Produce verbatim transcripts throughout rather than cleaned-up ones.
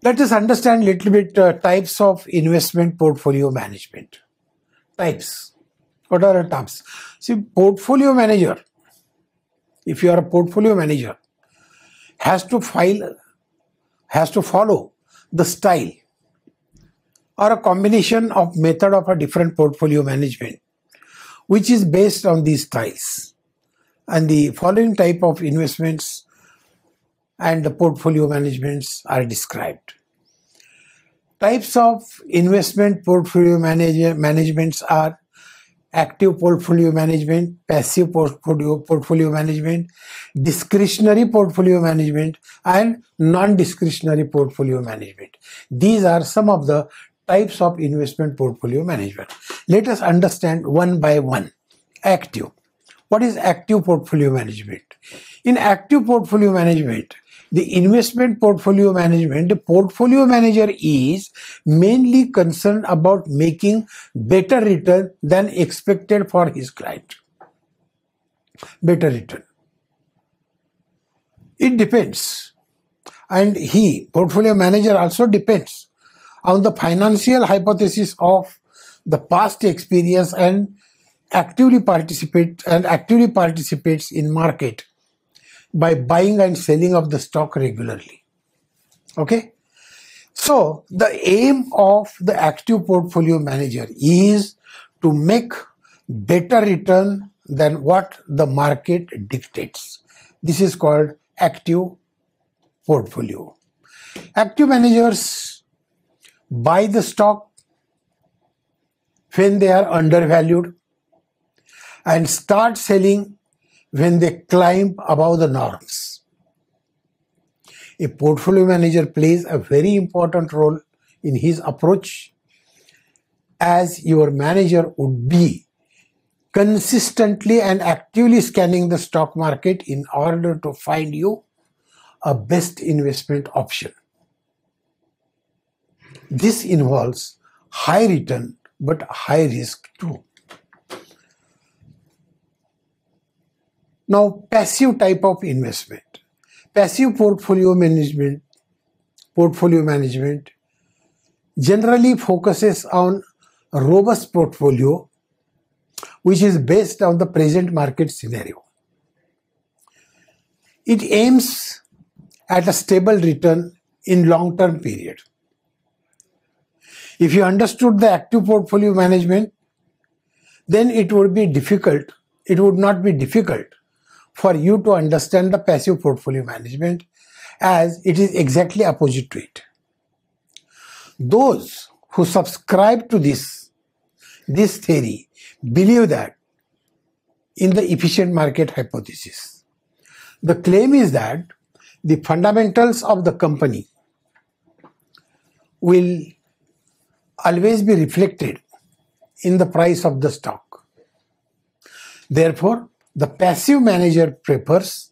Let us understand a little bit uh, types of investment portfolio management. Types. What are the types? See, portfolio manager, if you are a portfolio manager, has to file, has to follow the style or a combination of method of a different portfolio management, which is based on these styles. And the following type of investments and the portfolio managements are described. Types of investment portfolio manage managements are active portfolio management, passive portfolio, portfolio management, discretionary portfolio management, and non-discretionary portfolio management. These are some of the types of investment portfolio management. Let us understand one by one. Active. What is active portfolio management? In active portfolio management, the investment portfolio management, the portfolio manager is mainly concerned about making better return than expected for his client. Better return. It depends. And he, portfolio manager, also depends on the financial hypothesis of the past experience and actively participate and actively participates in market by buying and selling of the stock regularly. Okay. So the aim of the active portfolio manager is to make better return than what the market dictates. This is called active portfolio. Active managers buy the stock when they are undervalued and start selling when they climb above the norms. A portfolio manager plays a very important role in his approach, as your manager would be consistently and actively scanning the stock market in order to find you a best investment option. This involves high return but high risk too. Now, passive type of investment. Passive portfolio management, portfolio management generally focuses on a robust portfolio which is based on the present market scenario. It aims at a stable return in long-term period. If you understood the active portfolio management, then it would be difficult, it would not be difficult for you to understand the passive portfolio management, as it is exactly opposite to it. Those who subscribe to this, this theory believe that in the efficient market hypothesis. The claim is that the fundamentals of the company will always be reflected in the price of the stock. Therefore, the passive manager prefers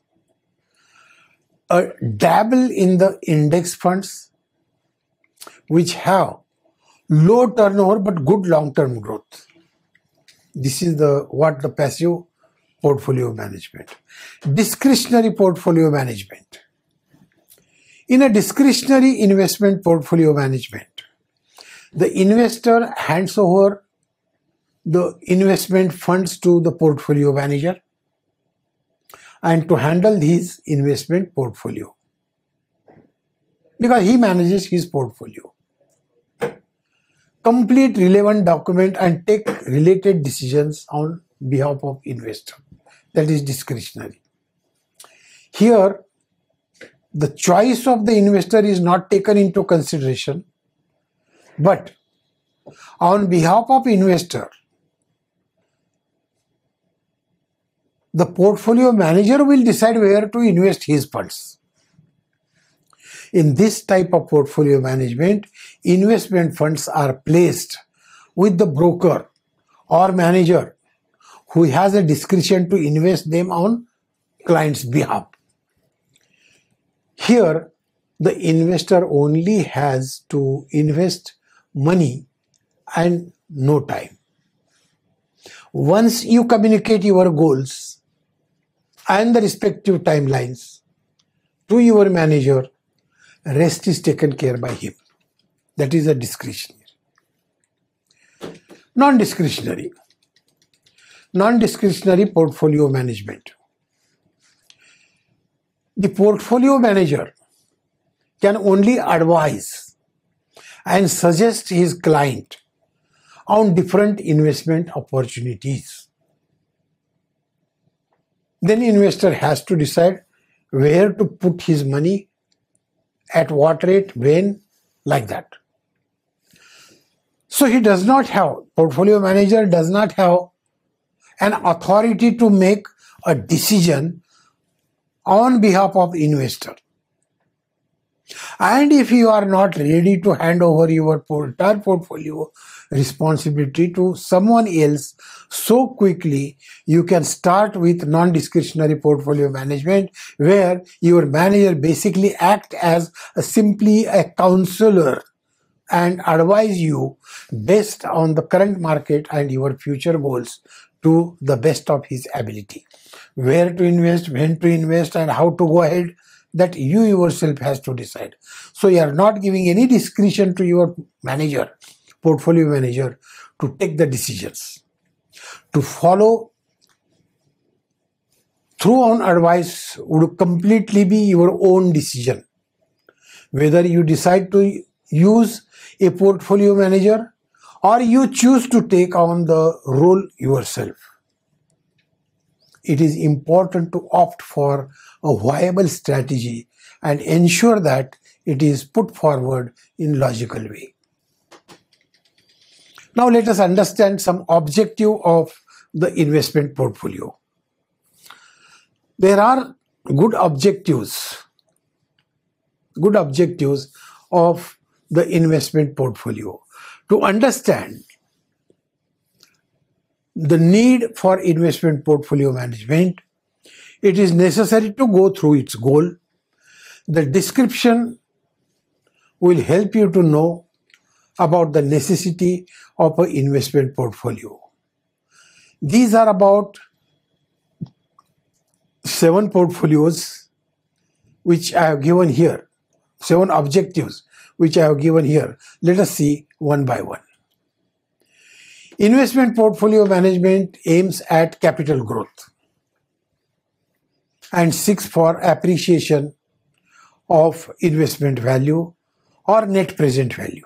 a dabble in the index funds which have low turnover but good long-term growth. This is the what the passive portfolio management. Discretionary portfolio management. In a discretionary investment portfolio management, the investor hands over the investment funds to the portfolio manager and to handle his investment portfolio, because he manages his portfolio. Complete relevant document and take related decisions on behalf of investor. That is discretionary. Here, the choice of the investor is not taken into consideration, but on behalf of investor, the portfolio manager will decide where to invest his funds. In this type of portfolio management, investment funds are placed with the broker or manager who has a discretion to invest them on client's behalf. Here, the investor only has to invest money and no time. Once you communicate your goals and the respective timelines to your manager, Rest is taken care by him. That is a discretionary. Non-discretionary. Non-discretionary portfolio management. The portfolio manager can only advise and suggest his client on different investment opportunities. Then investor has to decide where to put his money, at what rate, when, like that. So he does not have, portfolio manager does not have an authority to make a decision on behalf of investor. And if you are not ready to hand over your entire portfolio responsibility to someone else so quickly, you can start with non-discretionary portfolio management, where your manager basically act as a, simply a counselor and advise you based on the current market and your future goals to the best of his ability. Where to invest, when to invest, and how to go ahead, that you yourself has to decide. So you are not giving any discretion to your manager, portfolio manager, to take the decisions. To follow through on advice would completely be your own decision. Whether you decide to use a portfolio manager or you choose to take on the role yourself. It is important to opt for a viable strategy and ensure that it is put forward in logical way. Now let us understand some objective of the investment portfolio. There are good objectives, good objectives of the investment portfolio. To understand the need for investment portfolio management, it is necessary to go through its goal. The description will help you to know about the necessity of an investment portfolio. These are about seven portfolios which I have given here, seven objectives which I have given here. Let us see one by one. Investment portfolio management aims at capital growth and seeks for appreciation of investment value or net present value.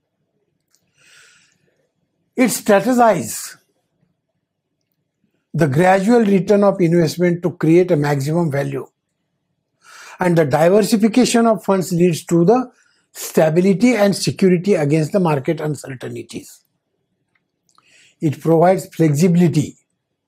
It strategizes the gradual return of investment to create a maximum value, and the diversification of funds leads to the stability and security against the market uncertainties. It provides flexibility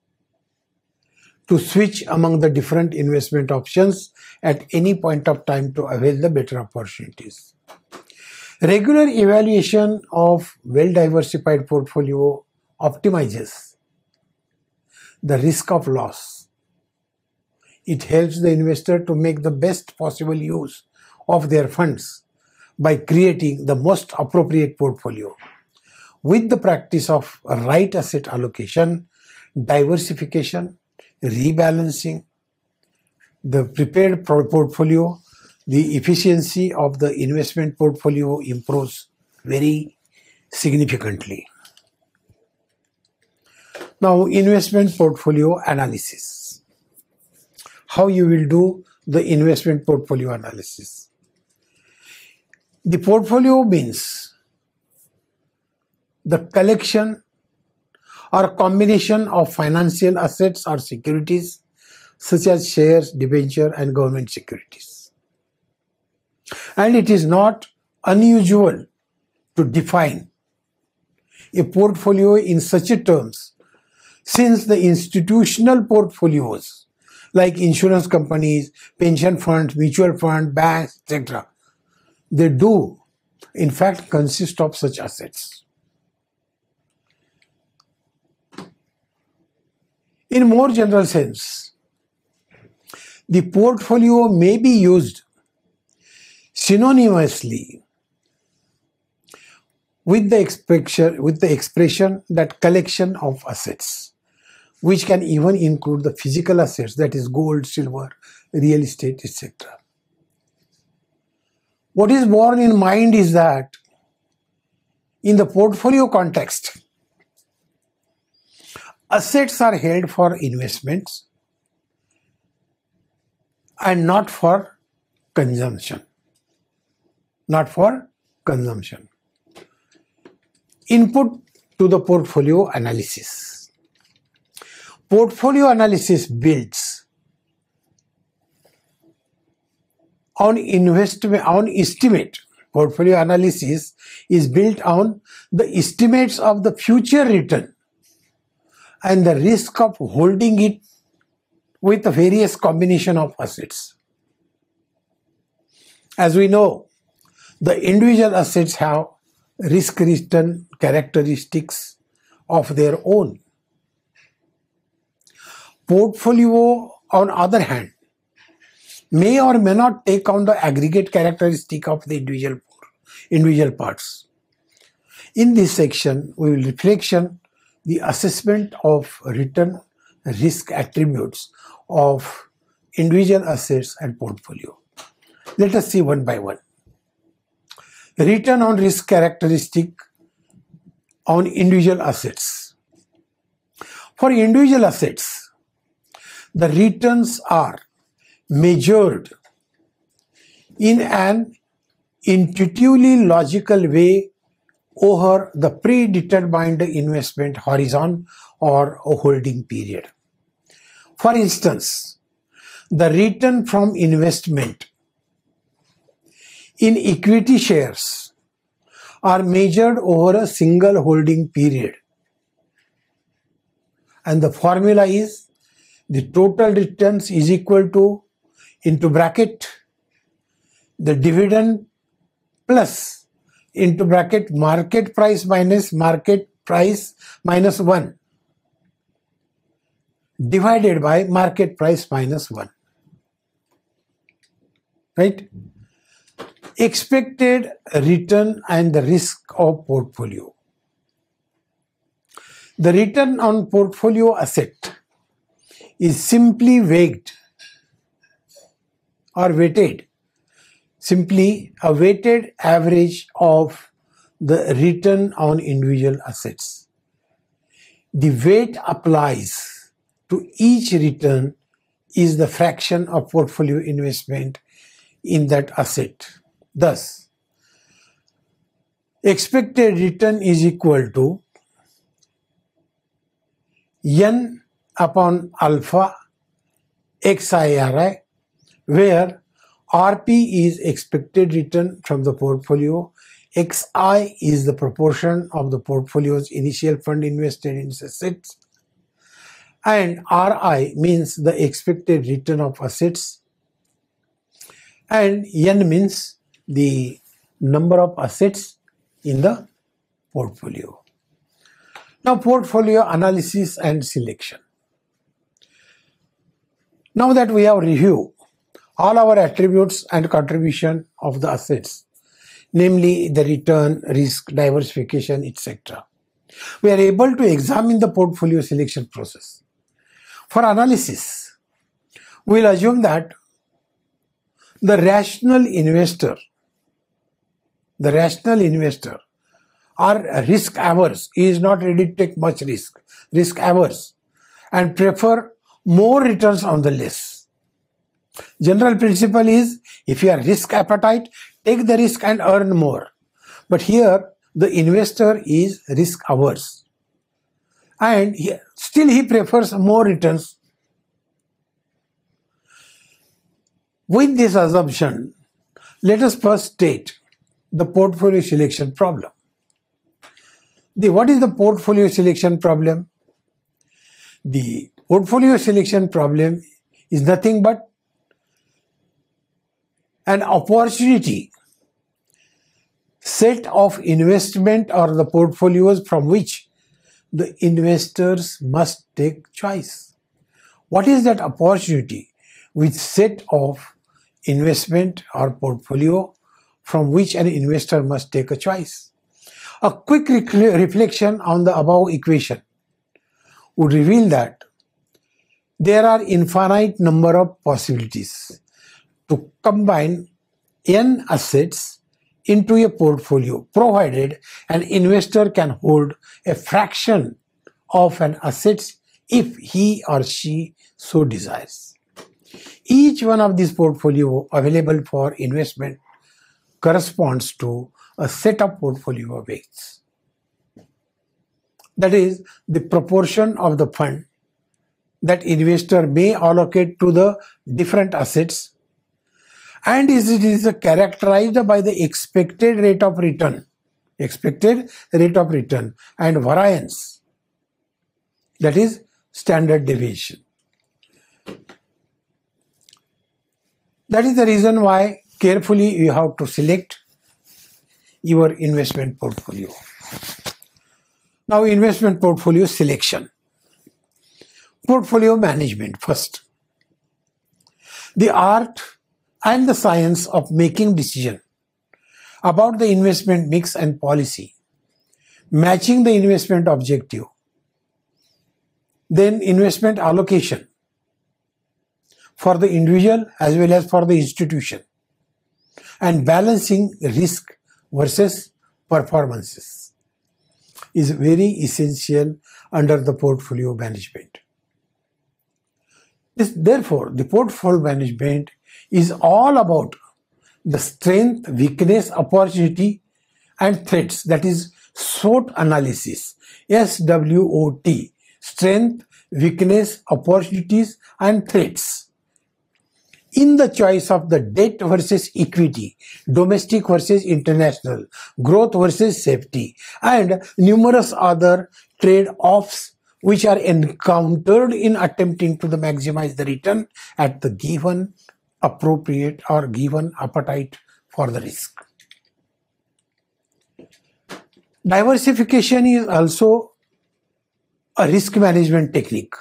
to switch among the different investment options at any point of time to avail the better opportunities. Regular evaluation of well-diversified portfolio optimizes the risk of loss. It helps the investor to make the best possible use of their funds by creating the most appropriate portfolio. With the practice of right asset allocation, diversification, rebalancing, the prepared portfolio, the efficiency of the investment portfolio improves very significantly. Now, investment portfolio analysis. How you will do the investment portfolio analysis? The portfolio means the collection or combination of financial assets or securities such as shares, debenture, and government securities. And it is not unusual to define a portfolio in such a terms, since the institutional portfolios like insurance companies, pension funds, mutual funds, banks, et cetera, they do in fact consist of such assets. In more general sense, the portfolio may be used synonymously with the expression, with the expression that collection of assets, which can even include the physical assets, that is gold, silver, real estate, et cetera. What is borne in mind is that in the portfolio context, assets are held for investments and not for consumption. Not for consumption. Input to the portfolio analysis. Portfolio analysis builds on investment, on estimate. Portfolio analysis is built on the estimates of the future return and the risk of holding it with a various combination of assets. As we know, the individual assets have risk-return characteristics of their own. Portfolio, on other hand, may or may not take on the aggregate characteristic of the individual, individual parts. In this section, we will reflection the assessment of return risk attributes of individual assets and portfolio. Let us see one by one. Return on risk characteristic on individual assets. For individual assets, the returns are measured in an intuitively logical way over the predetermined investment horizon or holding period. For instance, the return from investment in equity shares are measured over a single holding period, and the formula is the total returns is equal to into bracket the dividend plus into bracket market price minus market price minus one divided by market price minus one. Right? Expected return and the risk of portfolio. The return on portfolio asset is simply weighted or weighted, simply a weighted average of the return on individual assets. The weight applies to each return is the fraction of portfolio investment in that asset. Thus, expected return is equal to N upon alpha X I R I, where R P is expected return from the portfolio, X I is the proportion of the portfolio's initial fund invested in assets, and R I means the expected return of assets, and N means the number of assets in the portfolio. Now, portfolio analysis and selection. Now that we have reviewed all our attributes and contribution of the assets, namely the return, risk, diversification, et cetera, we are able to examine the portfolio selection process. For analysis, we will assume that the rational investor, the rational investor or risk averse is not ready to take much risk, risk averse, and prefer more returns on the less. General principle is, if you are risk appetite, take the risk and earn more. But here, the investor is risk averse, and he, still he prefers more returns. With this assumption, let us first state the portfolio selection problem. The, what is the portfolio selection problem? The portfolio selection problem is nothing but an opportunity set of investment or the portfolios from which the investors must take choice. What is that opportunity? Which set of investment or portfolio from which an investor must take a choice? A quick re- reflection on the above equation would reveal that there are infinite number of possibilities to combine n assets into a portfolio, provided an investor can hold a fraction of an asset if he or she so desires. Each one of these portfolio available for investment corresponds to a set of portfolio weights. That is the proportion of the fund that investor may allocate to the different assets, and it is characterized by the expected rate of return, expected rate of return and variance, that is standard deviation. That is the reason why carefully you have to select your investment portfolio. Now, investment portfolio selection. Portfolio management first. The art and the science of making decision about the investment mix and policy, matching the investment objective, then investment allocation for the individual as well as for the institution, and balancing risk versus performances is very essential under the portfolio management. This, therefore, the portfolio management is all about the strength, weakness, opportunity and threats, that is SWOT analysis, S W O T, strength, weakness, opportunities and threats. In the choice of the debt versus equity, domestic versus international, growth versus safety, and numerous other trade-offs which are encountered in attempting to maximize the return at the given appropriate or given appetite for the risk. Diversification is also a risk management technique,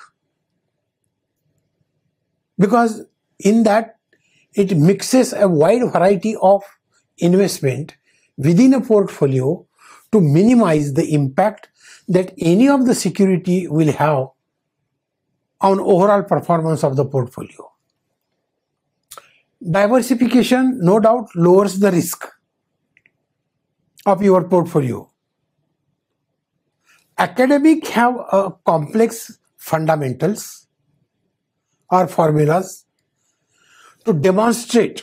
because in that it mixes a wide variety of investment within a portfolio to minimize the impact that any of the security will have on overall performance of the portfolio. Diversification no doubt lowers the risk of your portfolio. Academics have a complex fundamentals or formulas to demonstrate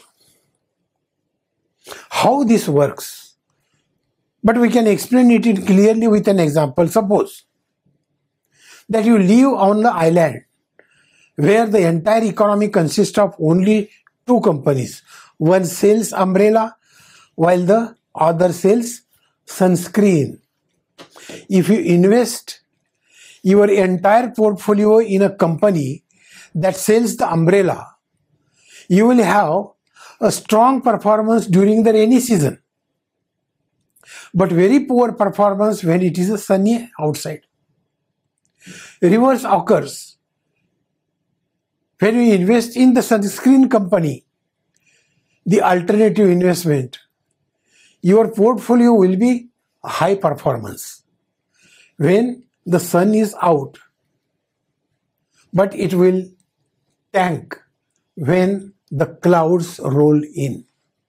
how this works, but we can explain it clearly with an example. Suppose that you live on the island where the entire economy consists of only two companies. One sells umbrella while the other sells sunscreen. If you invest your entire portfolio in a company that sells the umbrella, you will have a strong performance during the rainy season, but very poor performance when it is sunny outside. Reverse occurs when you invest in the sunscreen company, the alternative investment. Your portfolio will be high performance when the sun is out, but it will tank when the clouds roll in.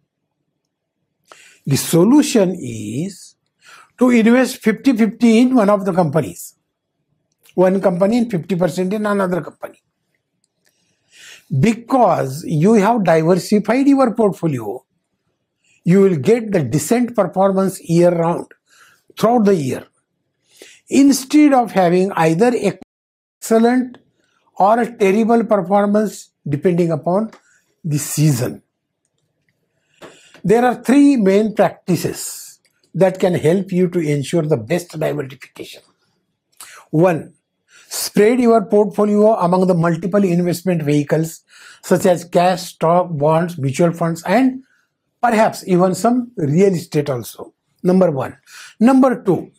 The solution is to invest fifty fifty in one of the companies, one company and fifty percent in another company. Because you have diversified your portfolio, you will get the decent performance year round, throughout the year, instead of having either excellent or a terrible performance depending upon the season. There are three main practices that can help you to ensure the best diversification. One, spread your portfolio among the multiple investment vehicles such as cash, stock, bonds, mutual funds, and perhaps even some real estate also. Number one. Number two,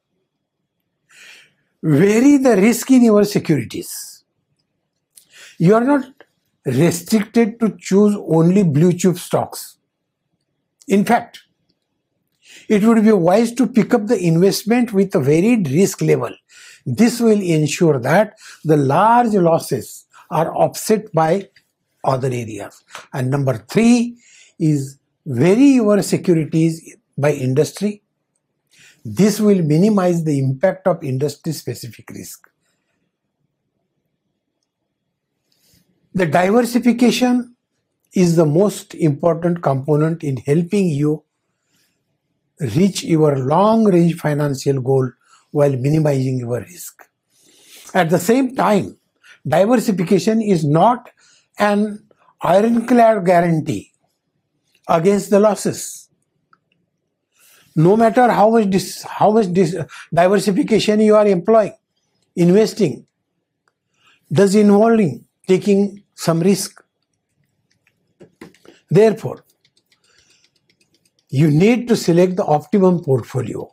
vary the risk in your securities. You are not restricted to choose only blue chip stocks. In fact, it would be wise to pick up the investment with a varied risk level. This will ensure that the large losses are offset by other areas. And number three is vary your securities by industry. This will minimize the impact of industry-specific risk. The diversification is the most important component in helping you reach your long-range financial goal while minimizing your risk. At the same time, diversification is not an ironclad guarantee against the losses. No matter how much dis, how much dis, diversification you are employing, investing does involving taking some risk. Therefore, you need to select the optimum portfolio.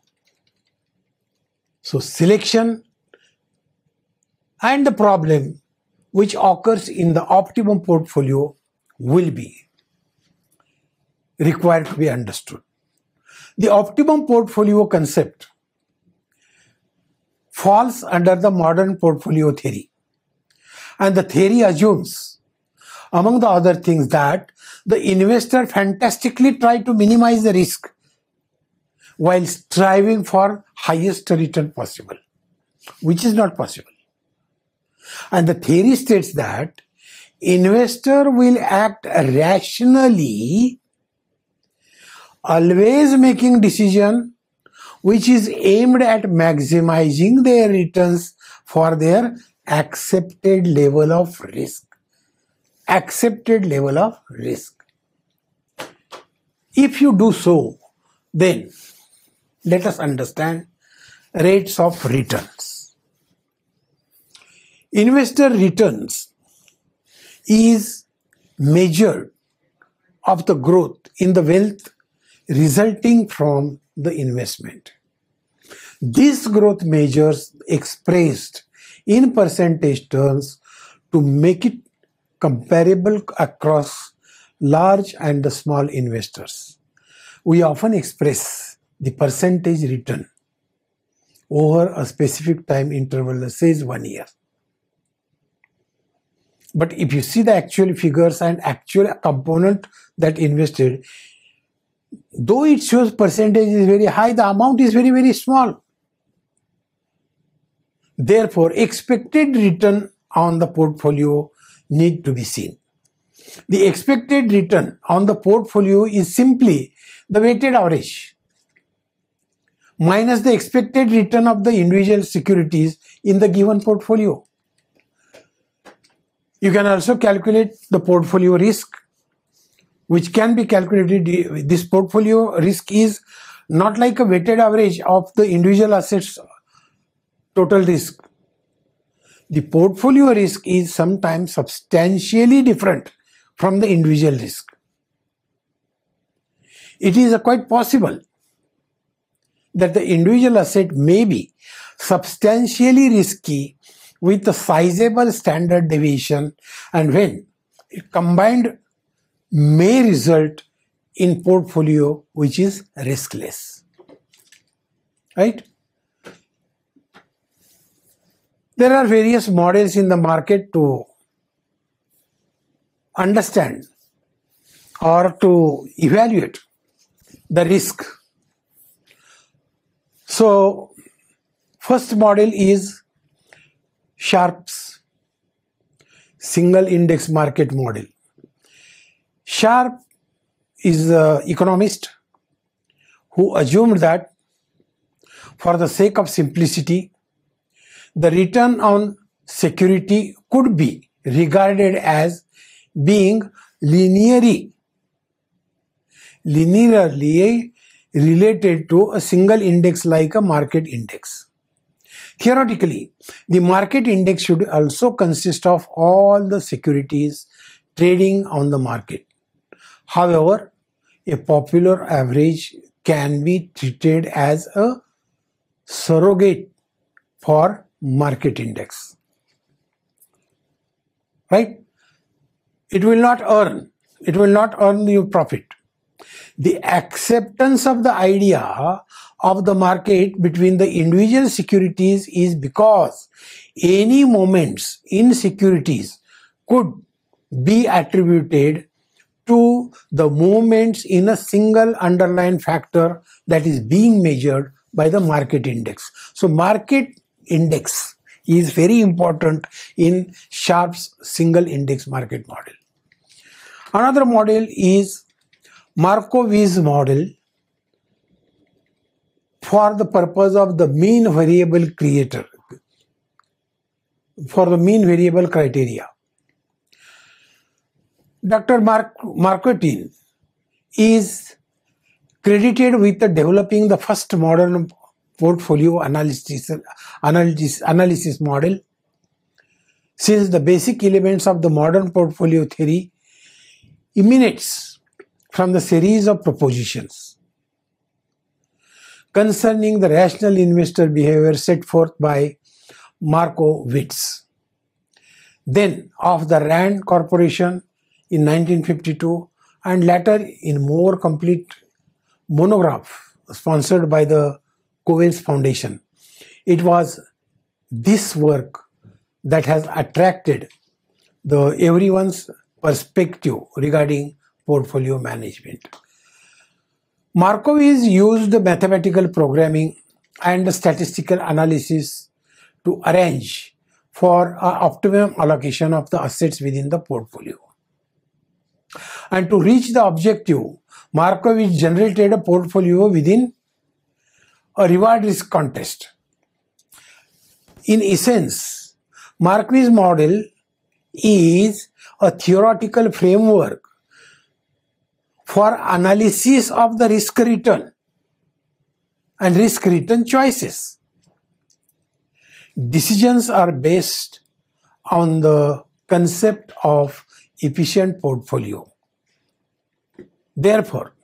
So selection and the problem which occurs in the optimum portfolio will be required to be understood. The optimum portfolio concept falls under the modern portfolio theory, and the theory assumes, among the other things, that the investor fantastically try to minimize the risk while striving for highest return possible, which is not possible. And the theory states that investor will act rationally, always making decision which is aimed at maximizing their returns for their accepted level of risk. Accepted level of risk. If you do so, then let us understand rates of returns. Investor returns is measured of the growth in the wealth resulting from the investment. This growth measures expressed in percentage terms to make it comparable across large and the small investors. We often express the percentage return over a specific time interval, says one year. But if you see the actual figures and actual component that invested, though it shows percentage is very high, the amount is very, very small. Therefore, expected return on the portfolio need to be seen. The expected return on the portfolio is simply the weighted average minus the expected return of the individual securities in the given portfolio. You can also calculate the portfolio risk, which can be calculated. This portfolio risk is not like a weighted average of the individual assets total risk. The portfolio risk is sometimes substantially different from the individual risk. It is quite possible that the individual asset may be substantially risky with a sizable standard deviation, and when it combined may result in portfolio which is riskless. Right? There are various models in the market to understand or to evaluate the risk. So, first model is Sharpe's single index market model. Sharpe is an economist who assumed that for the sake of simplicity, the return on security could be regarded as being linearly, linearly related to a single index like a market index. Theoretically, the market index should also consist of all the securities trading on the market. However, a popular average can be treated as a surrogate for market index. Right? It will not earn. It will not earn you profit. The acceptance of the idea of the market between the individual securities is because any moments in securities could be attributed to the movements in a single underlying factor that is being measured by the market index. So market index is very important in Sharpe's single index market model. Another model is Markowitz model for the purpose of the mean variable creator, for the mean variable criteria. Doctor Mark Marquardt is credited with the developing the first modern portfolio analysis, analysis, analysis model, since the basic elements of the modern portfolio theory emanates from the series of propositions concerning the rational investor behavior set forth by Markowitz, then of the Rand Corporation in nineteen fifty-two, and later in more complete monograph sponsored by the Cowles Foundation. It was this work that has attracted the everyone's perspective regarding portfolio management. Markowitz used mathematical programming and statistical analysis to arrange for an optimum allocation of the assets within the portfolio. And to reach the objective, Markowitz generated a portfolio within a reward-risk contest. In essence, Markowitz model is a theoretical framework for analysis of the risk-return and risk-return choices. Decisions are based on the concept of efficient portfolio. Therefore,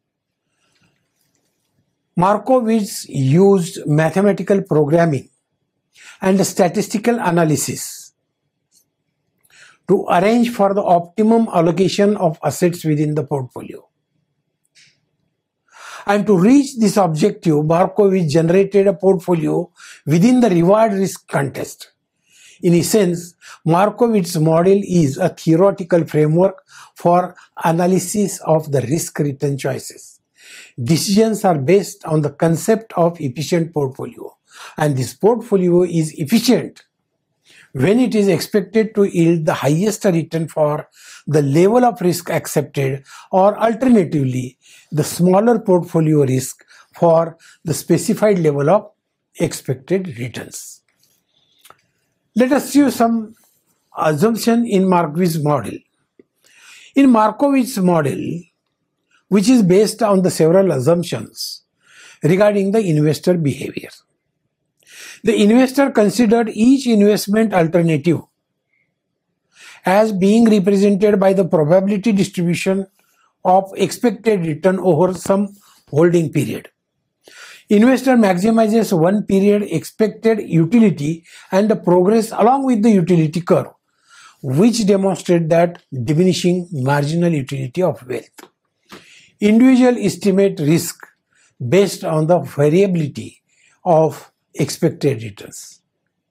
Markowitz used mathematical programming and statistical analysis to arrange for the optimum allocation of assets within the portfolio. And to reach this objective, Markowitz generated a portfolio within the reward-risk contest. In essence, Markowitz model is a theoretical framework for analysis of the risk-return choices. Decisions are based on the concept of efficient portfolio, and this portfolio is efficient when it is expected to yield the highest return for the level of risk accepted, or alternatively, the smaller portfolio risk for the specified level of expected returns. Let us see some assumption in Markowitz model. In Markowitz model, which is based on the several assumptions regarding the investor behavior, the investor considered each investment alternative as being represented by the probability distribution of expected return over some holding period. Investor maximizes one period expected utility and the progress along with the utility curve, which demonstrate that diminishing marginal utility of wealth. Individual estimate risk based on the variability of expected returns.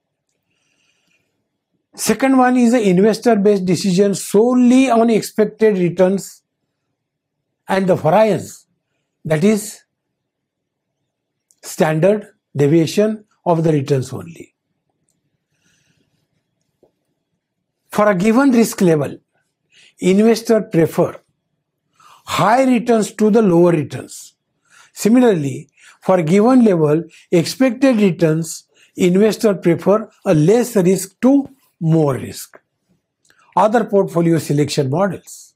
Second one is the investor-based decision solely on expected returns and the variance, that is standard deviation of the returns only. For a given risk level, investors prefer high returns to the lower returns. Similarly, for a given level, expected returns, investors prefer a less risk to more risk. Other portfolio selection models.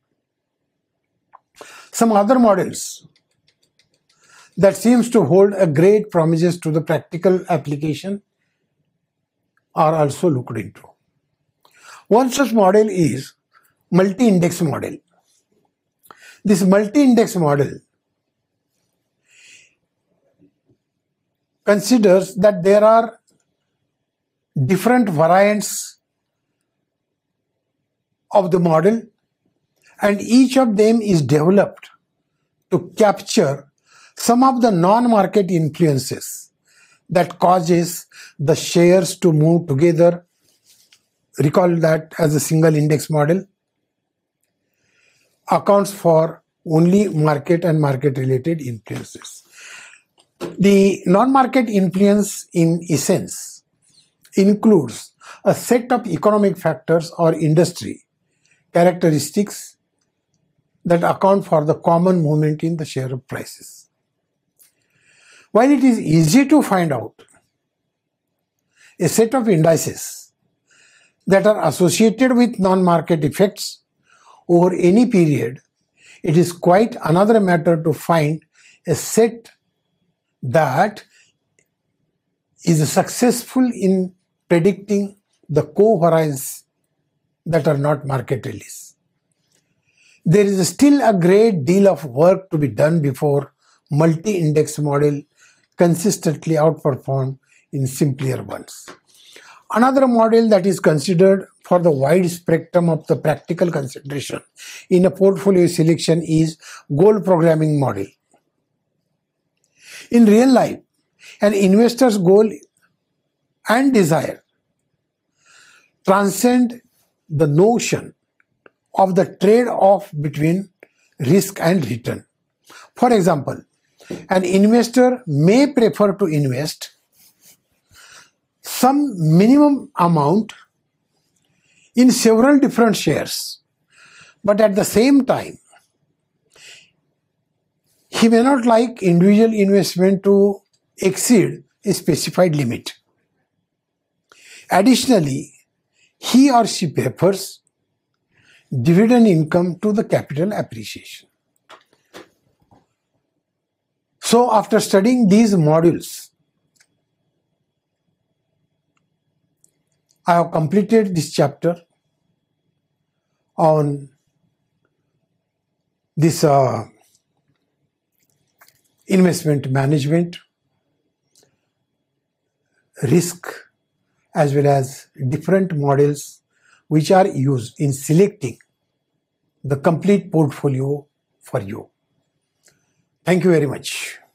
Some other models that seems to hold a great promises to the practical application are also looked into. One such model is multi-index model. This multi-index model considers that there are different variants of the model, and each of them is developed to capture some of the non-market influences that causes the shares to move together. Recall that as a single index model. accounts for only market and market related influences. The non-market influence in essence includes a set of economic factors or industry characteristics that account for the common movement in the share of prices. While it is easy to find out a set of indices that are associated with non-market effects over any period, it is quite another matter to find a set that is successful in predicting the covariance that are not market release. There is still a great deal of work to be done before multi-index model consistently outperform in simpler ones. Another model that is considered for the wide spectrum of the practical consideration in a portfolio selection is goal programming model. In real life, an investor's goal and desire transcend the notion of the trade-off between risk and return. For example, an investor may prefer to invest some minimum amount in several different shares, but at the same time, he may not like individual investment to exceed a specified limit. Additionally, he or she prefers dividend income to the capital appreciation. So after studying these modules, I have completed this chapter on this uh, investment management, risk, as well as different models which are used in selecting the complete portfolio for you. Thank you very much.